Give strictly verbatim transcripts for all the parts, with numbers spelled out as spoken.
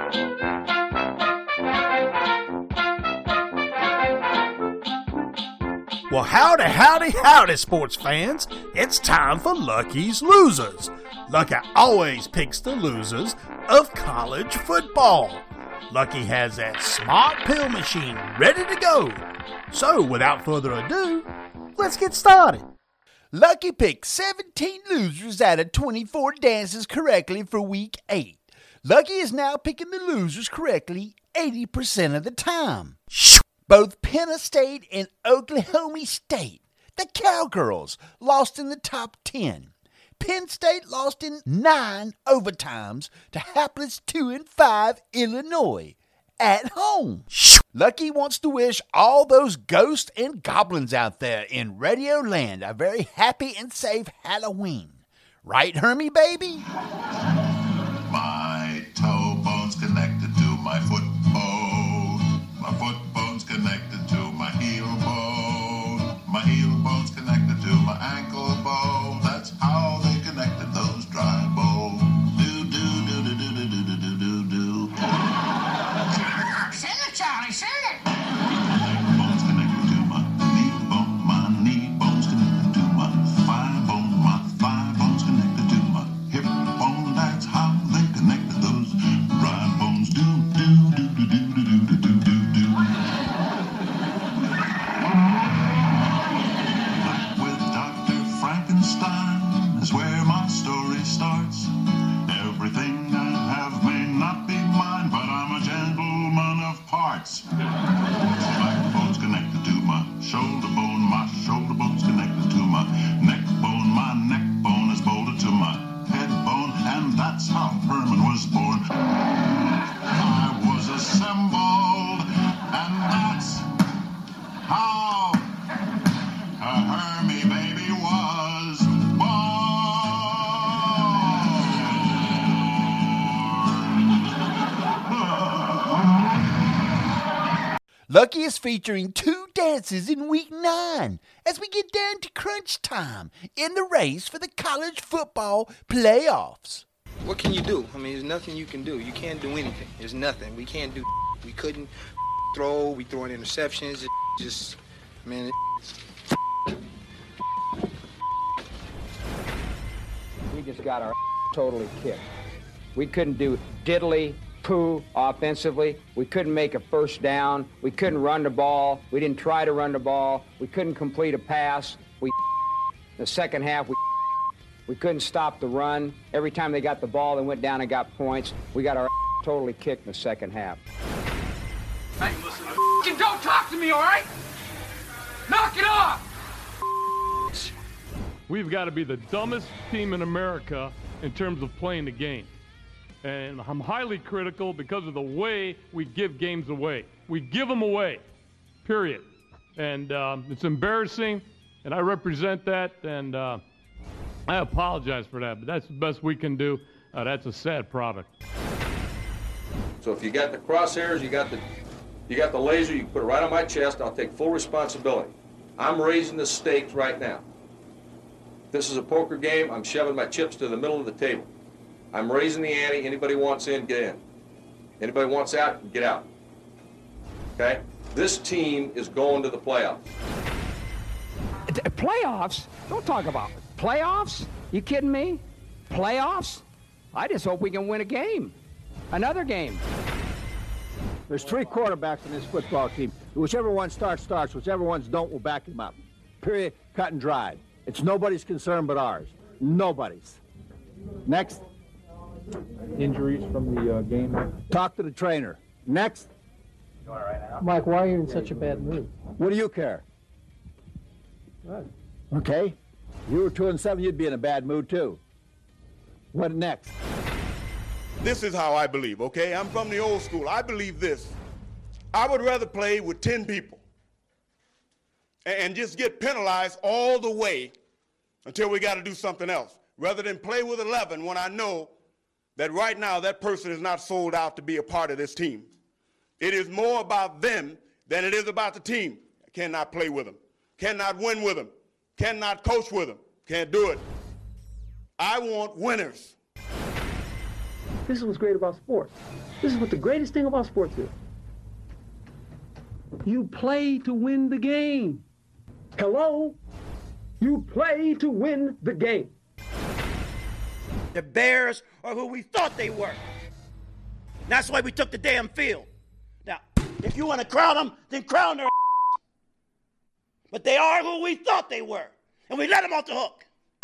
Well, howdy, howdy, howdy, sports fans. It's time for Lucky's Losers. Lucky always picks the losers of college football. Lucky has that smart pill machine ready to go. So, without further ado, let's get started. Lucky picked seventeen losers out of twenty-four dances correctly for week eight. Lucky is now picking the losers correctly eighty percent of the time. Both Penn State and Oklahoma State, the Cowgirls, lost in the top ten. Penn State lost in nine overtimes to hapless two and five Illinois at home. Lucky wants to wish all those ghosts and goblins out there in Radio Land a very happy and safe Halloween. Right, Hermie baby? My toe bone's connected to my foot bone. My foot bone's connected to my heel bone. My heel bone's connected to my ankle bone. That's how they connected those dry bones. Do do do do do do do do do do. Sing it, Charlie, sing it. My bone's connected to my knee bone. My knee bone's connected to my thigh bone. My thigh bone's connected to my hip bone. That's how they connected those dry bones. Do do do do do do do do do do. With Doctor Frankenstein is where my story starts. Everything I have may not be mine, but I'm a gentleman of parts. My bone's connected to my shoulder bone. My shoulder bone's connected to my neck bone. My neck bone is bolted to my head bone, and that's how Herman was born. I was assembled, and that's how a Hermie baby was born. Lucky is featuring two dances in week nine as we get down to crunch time in the race for the college football playoffs. What can you do? I mean, there's nothing you can do. You can't do anything. There's nothing. We can't do. We couldn't throw. We throwing interceptions. It just, man. It, We just got our totally kicked. We couldn't do diddly poo offensively. We couldn't make a first down. We couldn't run the ball. We didn't try to run the ball. We couldn't complete a pass. We the second half we we couldn't stop the run. Every time they got the ball, they went down and got points. We got our totally kicked in the second half. Hey, listen, f***ing don't talk to me, all right? Knock it off! We've got to be the dumbest team in America in terms of playing the game. And I'm highly critical because of the way we give games away. We give them away, period. And um, it's embarrassing, and I represent that, and uh, I apologize for that, but that's the best we can do. Uh, that's a sad product. So if you got the crosshairs, you got the, you got the laser, you can put it right on my chest, I'll take full responsibility. I'm raising the stakes right now. This is a poker game. I'm shoving my chips to the middle of the table. I'm raising the ante. Anybody wants in, get in. Anybody wants out, get out. Okay? This team is going to the playoffs. Playoffs? Don't talk about it. Playoffs? You kidding me? Playoffs? I just hope we can win a game. Another game. There's three quarterbacks in this football team. Whichever one starts, starts. Whichever ones don't, we'll back him up. Period. Cut and dried. It's nobody's concern but ours. Nobody's. Next. Injuries from the uh, game? Talk to the trainer. Next. You want it right now? Mike, why are you in such a bad mood? What do you care? Good. Okay. You were two and seven, you'd be in a bad mood too. What next? This is how I believe, okay? I'm from the old school. I believe this. I would rather play with ten people and just get penalized all the way until we got to do something else, rather than play with eleven when I know that right now that person is not sold out to be a part of this team. It is more about them than it is about the team. I cannot play with them, cannot win with them, cannot coach with them, can't do it. I want winners. This is what's great about sports. This is what the greatest thing about sports is. You play to win the game. Hello? You play to win the game. The Bears are who we thought they were. That's why we took the damn field. Now, if you want to crown them, then crown their ass. But they are who we thought they were. And we let them off the hook.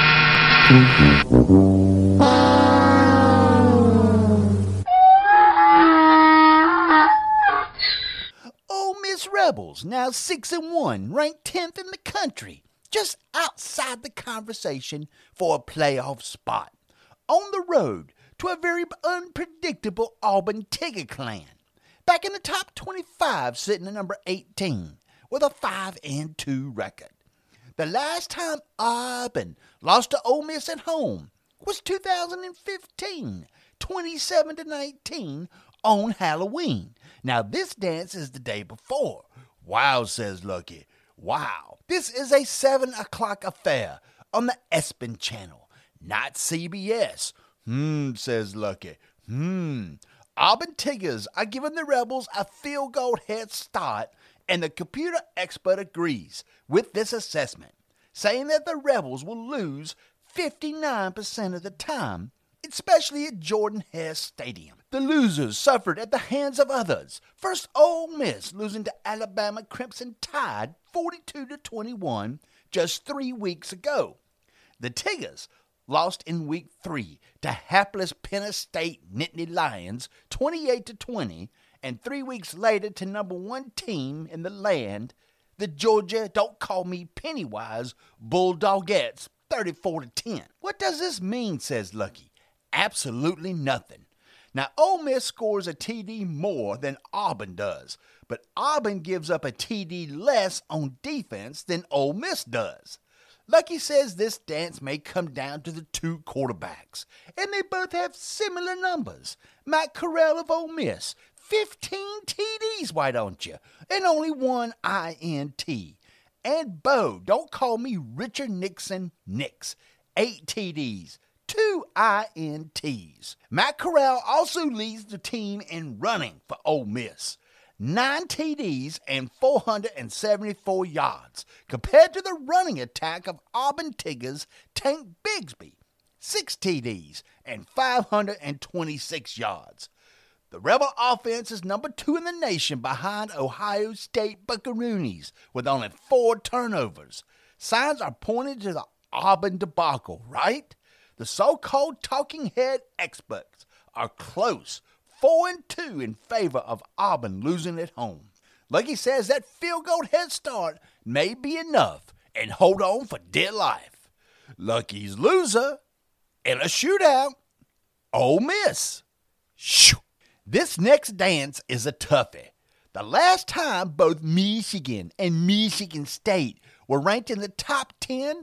Ole Miss Rebels, now six and one, ranked tenth in the country, just outside the conversation for a playoff spot. On the road to a very unpredictable Auburn Tigger clan. Back in the top twenty-five, sitting at number eighteen, with a five and two record. The last time Auburn lost to Ole Miss at home was two thousand fifteen, twenty-seven to nineteen on Halloween. Now this dance is the day before. Wow, says Lucky. Wow. This is a seven o'clock affair on the ESPN channel, not C B S. Hmm, says Lucky. Hmm. Auburn Tigers are giving the Rebels a field goal head start, and the computer expert agrees with this assessment, saying that the Rebels will lose fifty-nine percent of the time, especially at Jordan Hare Stadium. The losers suffered at the hands of others. First, Ole Miss losing to Alabama Crimson Tide forty-two to twenty-one just three weeks ago. The Tigers lost in week three to hapless Penn State Nittany Lions twenty-eight to twenty, and three weeks later to number one team in the land, the Georgia Don't Call Me Pennywise Bulldogettes thirty-four to ten. What does this mean, says Lucky? Absolutely nothing. Now, Ole Miss scores a T D more than Auburn does, but Auburn gives up a T D less on defense than Ole Miss does. Lucky says this dance may come down to the two quarterbacks, and they both have similar numbers. Matt Corral of Ole Miss, fifteen T Ds, why don't you? And only one I N T. And Bo, don't call me Richard Nixon Nix, eight T Ds, two I N Ts. Matt Corral also leads the team in running for Ole Miss. Nine T Ds and four hundred seventy-four yards, compared to the running attack of Auburn Tigers Tank Bigsby, six T Ds and five hundred twenty-six yards. The Rebel offense is number two in the nation behind Ohio State Buckaroonies with only four turnovers. Signs are pointing to the Auburn debacle, right? The so-called talking head experts are close. Four and two in favor of Auburn losing at home. Lucky says that field goal head start may be enough and hold on for dear life. Lucky's loser in a shootout, Ole Miss. Shoo. This next dance is a toughie. The last time both Michigan and Michigan State were ranked in the top ten,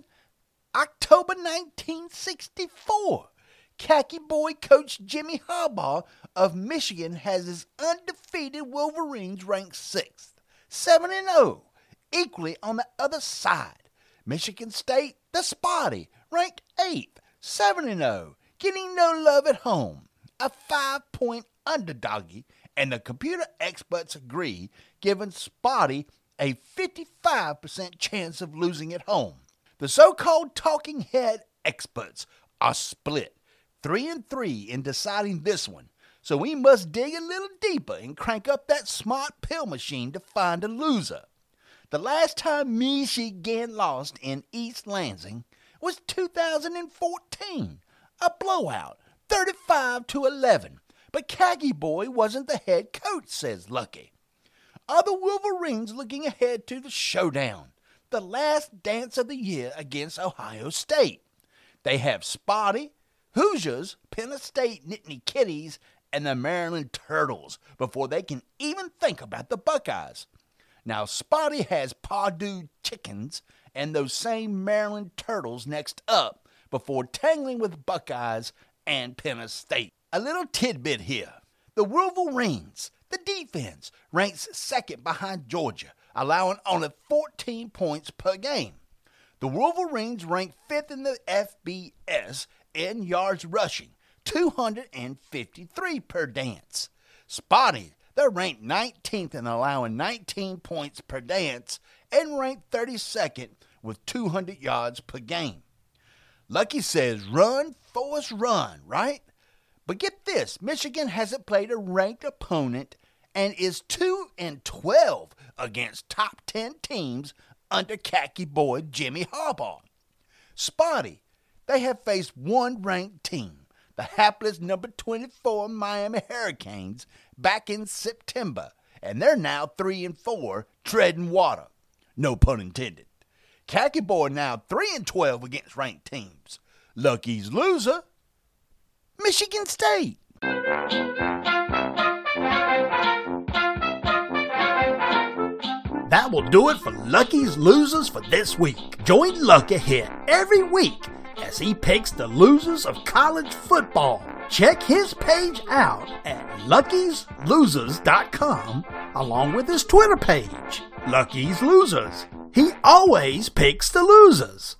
October nineteen sixty-four. Khaki boy coach Jimmy Harbaugh of Michigan has his undefeated Wolverines ranked sixth, seven and oh, equally on the other side. Michigan State, the Spotty, ranked eighth, seven and oh, getting no love at home, a five-point underdoggy, and the computer experts agree, giving Spotty a fifty-five percent chance of losing at home. The so-called talking head experts are split. Three and three in deciding this one, so we must dig a little deeper and crank up that smart pill machine to find a loser. The last time Michigan lost in East Lansing was two thousand fourteen, a blowout, thirty-five to eleven, but Khaki Boy wasn't the head coach, says Lucky. Are the Wolverines looking ahead to the showdown, the last dance of the year against Ohio State? They have Spotty, Hoosiers, Penn State Nittany Kitties, and the Maryland Turtles before they can even think about the Buckeyes. Now, Spotty has Purdue Chickens and those same Maryland Turtles next up before tangling with Buckeyes and Penn State. A little tidbit here. The Wolverines, the defense, ranks second behind Georgia, allowing only fourteen points per game. The Wolverines rank fifth in the F B S in yards rushing, two hundred fifty-three per dance. Spotty, they're ranked nineteenth in allowing nineteen points per dance and ranked thirty-second with two hundred yards per game. Lucky says run, Forrest, run, right? But get this, Michigan hasn't played a ranked opponent and is two and twelve against top ten teams under khaki boy Jimmy Harbaugh. Spotty, they have faced one ranked team, the hapless number twenty-four Miami Hurricanes, back in September, and they're now three and four, treading water. No pun intended. Khaki boy now three and twelve against ranked teams. Lucky's loser, Michigan State. That will do it for Lucky's Losers for this week. Join Lucky here every week as he picks the losers of college football. Check his page out at lucky's losers dot com along with his Twitter page, Lucky's Losers. He always picks the losers.